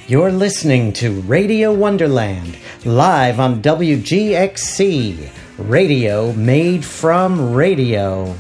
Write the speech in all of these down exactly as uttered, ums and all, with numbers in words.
You're listening to Radio Wonderland, live on W G X C, radio made from radio.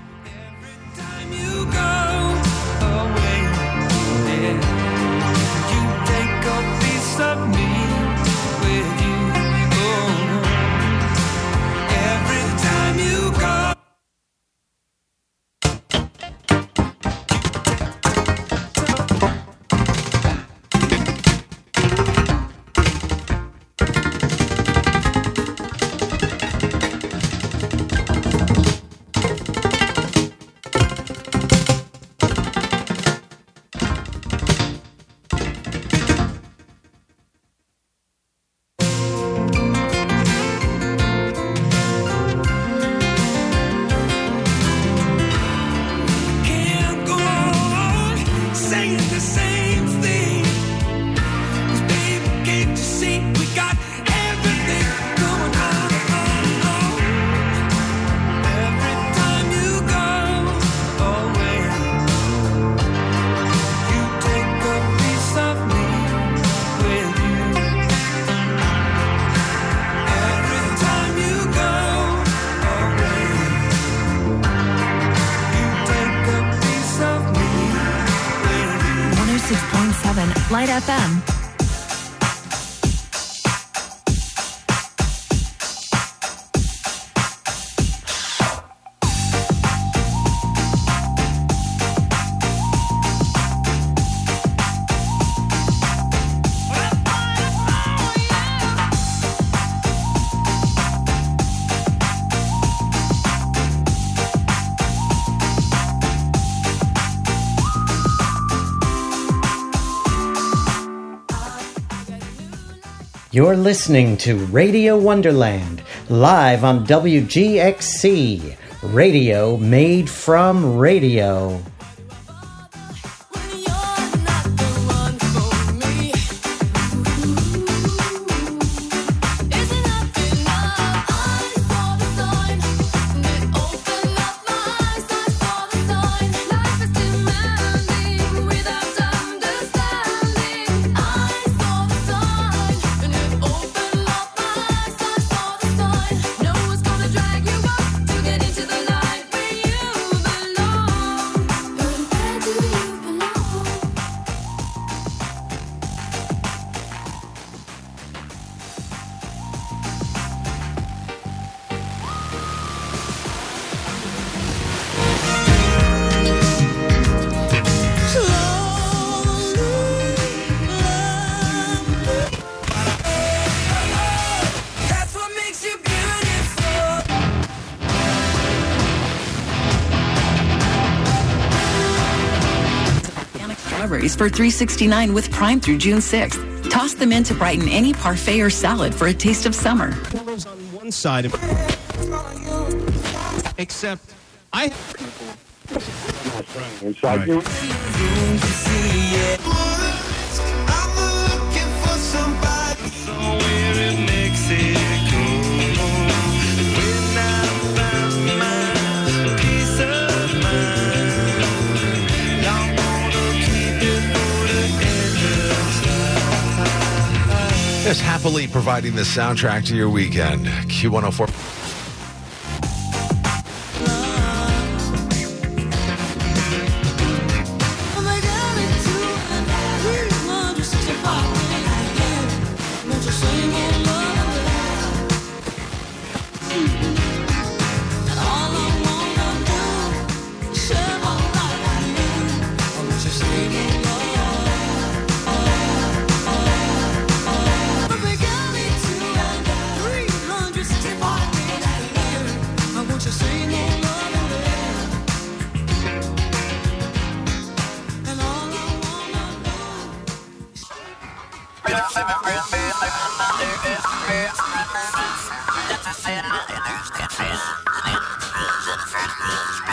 Light F M. You're listening to Radio Wonderland, live on W G X C, radio made from radio. For three dollars and sixty-nine cents with Prime through June sixth. Toss them in to brighten any parfait or salad for a taste of summer. On one side of except I inside you. I'm looking for somebody somewhere in Mexico. When I found my peace of mind, I wanna keep it for the end of time. Just happily providing the soundtrack to your weekend. Q one oh four.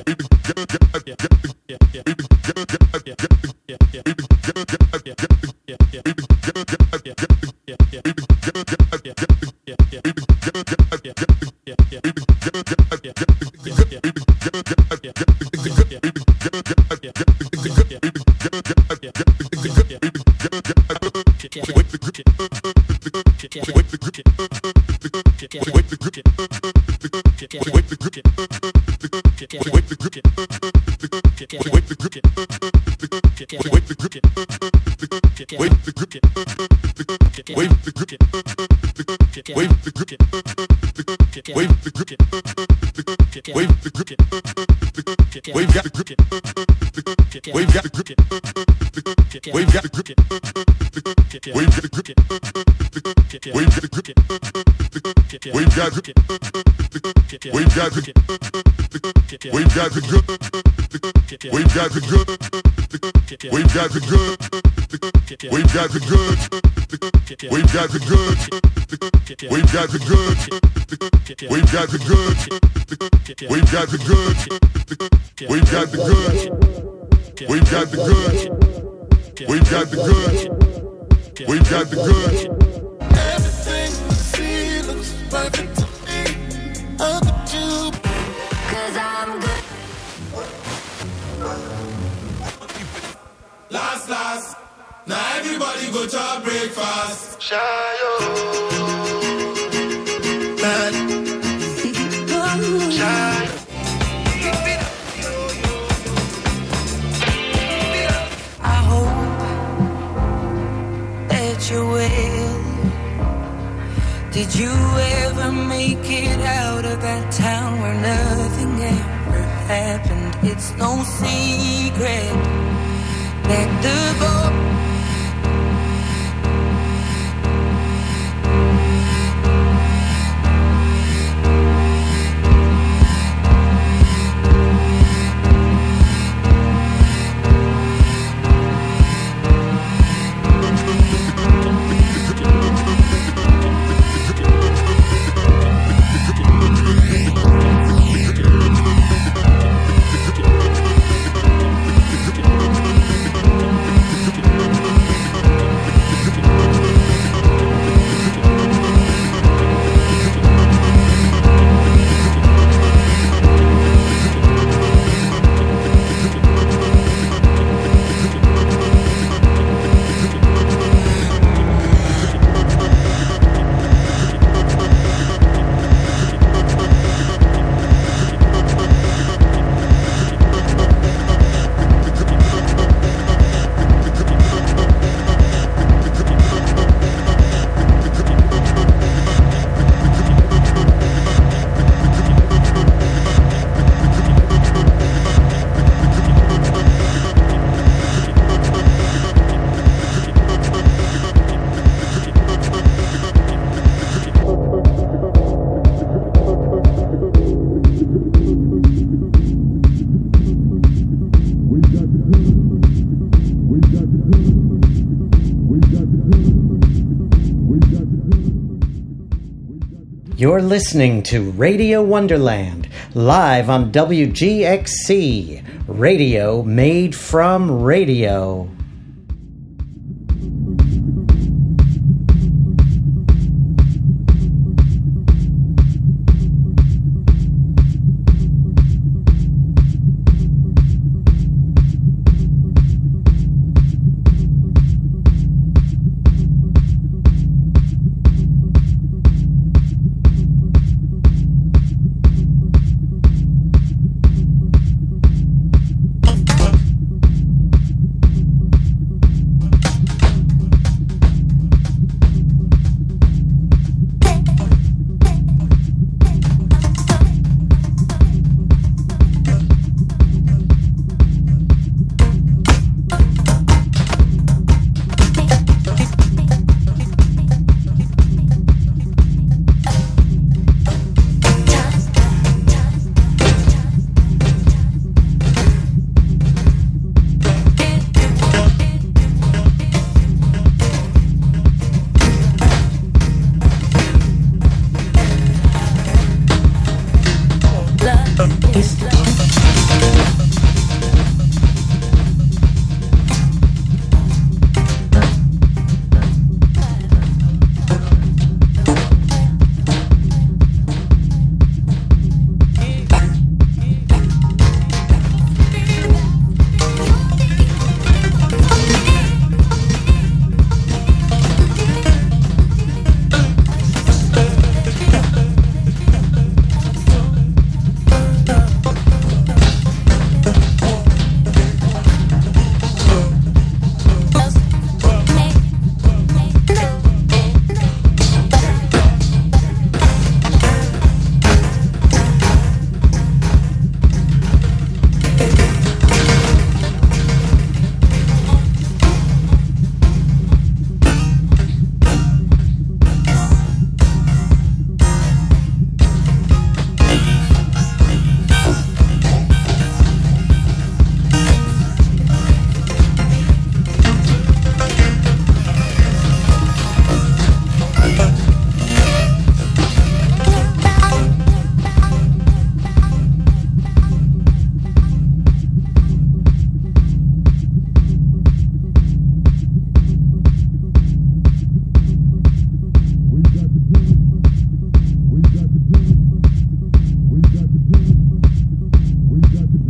You're listening to Radio Wonderland, live on W G X C, radio made from radio.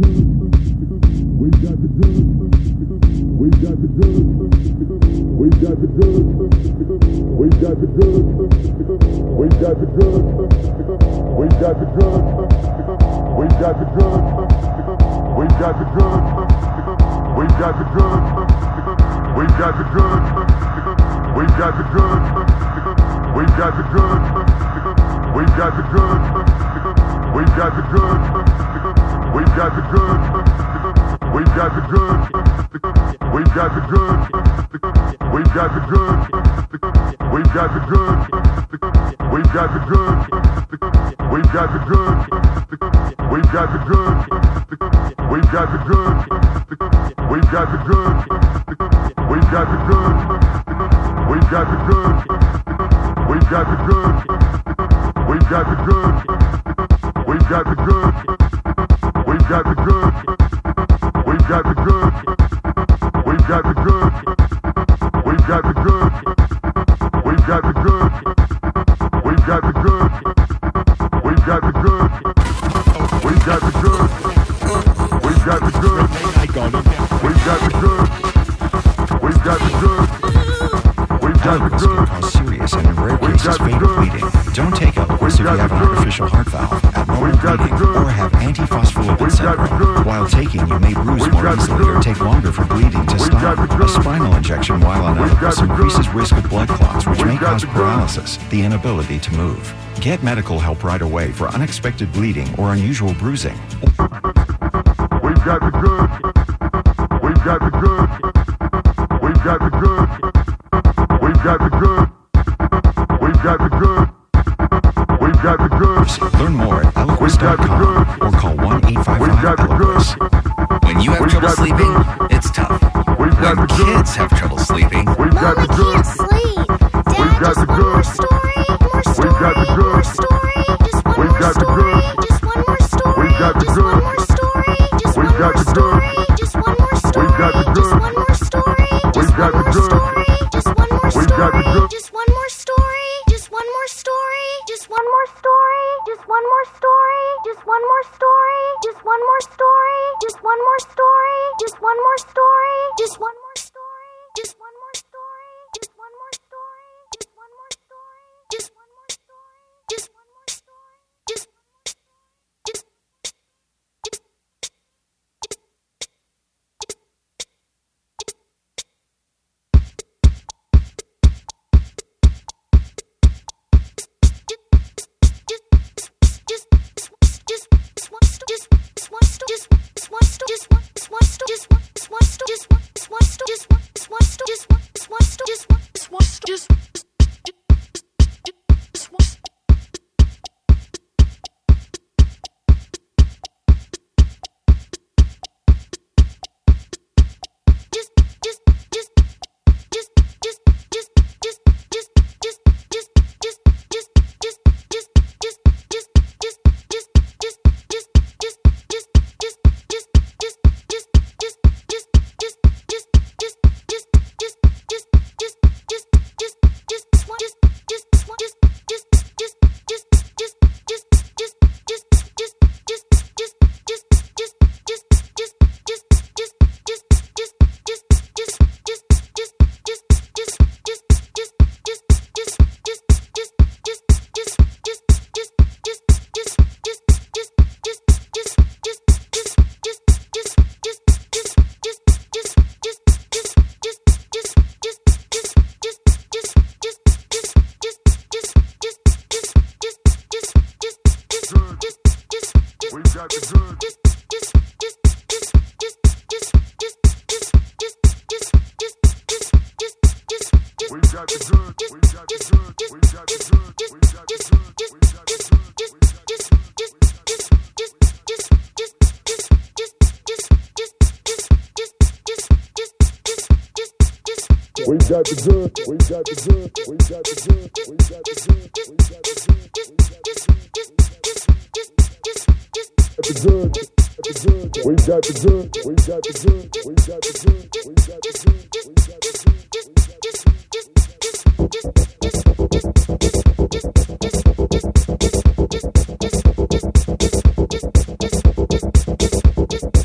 The inability to move. Get medical help right away for unexpected bleeding or unusual bruising. We got the goods. We got the goods. We got the goods. We got the goods. We got the goods. We got the goods. Learn more at eloquist dot com or call one eight five five eloquist. When you have trouble sleeping, it's tough. When kids have trouble sleeping, Mom, I can't sleep. Dad, just one more story. More story. We got the goods. More story. Just one more story. Just one more story. We got the goods. Just one more story. Just one more story. We got the goods. Just one more story. Just one more story. Just one more story. We got the goods. Just one more story. Just one more story. Just one more story. Just one more story. Just one more story. Just one more story. Just one more story. Just one more story. Just one more story. Just one more story. Just one more story. Just one more story. Just one more story. Just one more story. Just just We got the good, we got the good, we got the good, we got the good, we got the good, the good, we got the good, we got the good, we got the good, we got the good, we got the good.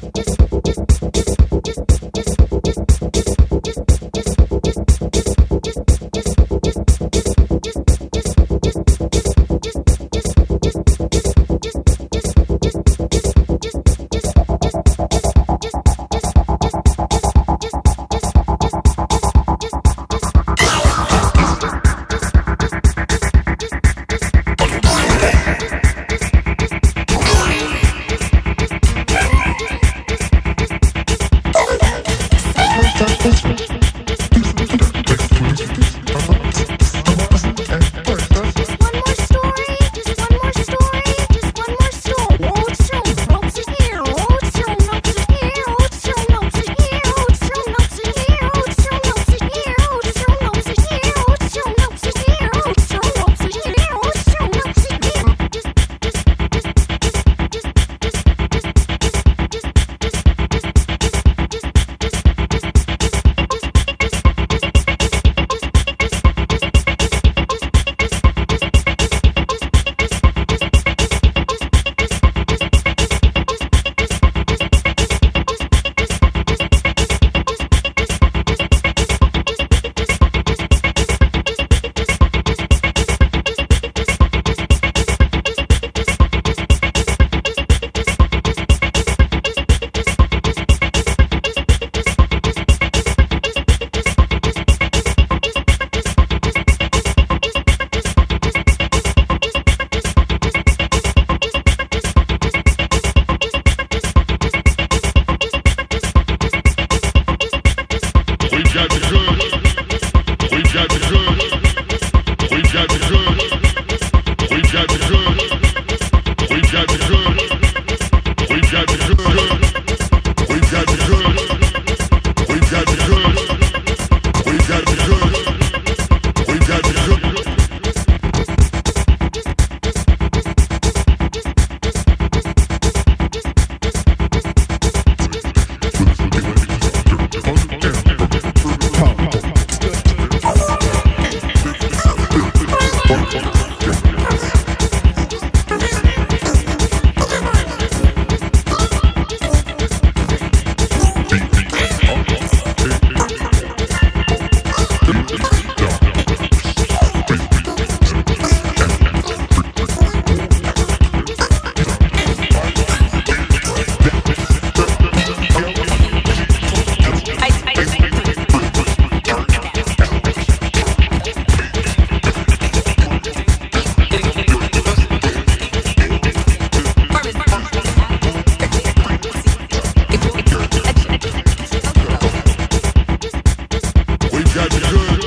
We've got the goods.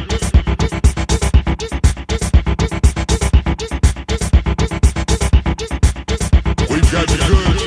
We've got the goods.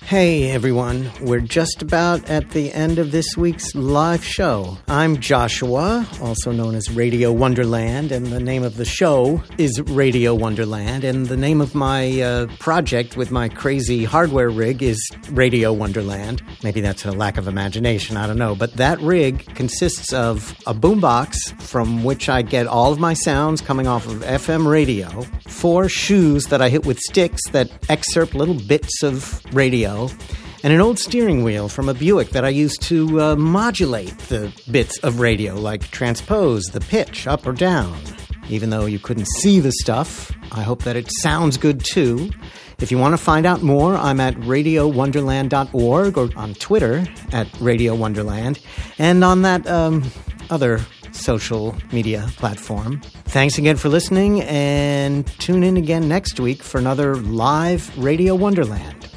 Hey everyone, we're just about at the end of this week's live show. I'm Joshua, also known as Radio Wonderland, and the name of the show is Radio Wonderland, and the name of my uh, project with my crazy hardware rig is Radio Wonderland. Maybe that's a lack of imagination, I don't know, but that rig consists of a boombox from which I get all of my sounds coming off of F M radio, four shoes that I hit with sticks that excerpt little bits of radio, and an old steering wheel from a Buick that I use to uh, modulate the bits of radio, like transpose the pitch up or down. Even though you couldn't see the stuff, I hope that it sounds good too. If you want to find out more, I'm at radio wonderland dot org or on Twitter at Radio Wonderland, and on that um, other social media platform. Thanks again for listening, and tune in again next week for another live Radio Wonderland.